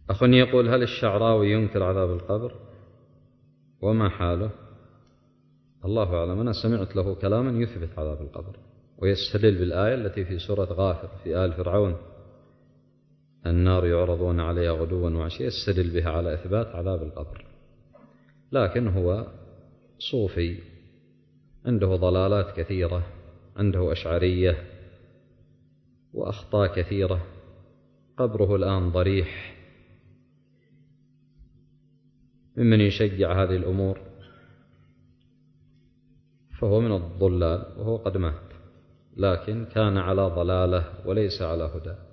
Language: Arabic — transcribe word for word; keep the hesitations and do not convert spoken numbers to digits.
أخ يقول: هل الشعراوي ينكر عذاب القبر؟ وما حاله؟ الله أعلم. أنا سمعت له كلاما يثبت عذاب القبر، ويستدل بالآية التي في سورة غافر في آل فرعون: النار يعرضون عليها غدوا وعشيا، يستدل بها على إثبات عذاب القبر. لكن هو صوفي عنده ضلالات كثيرة، عنده أشعرية وأخطاء كثيرة، قبره الآن ضريح ممن يشجع هذه الأمور، فهو من الضلال وهو قد مات، لكن كان على ضلالة وليس على هدى.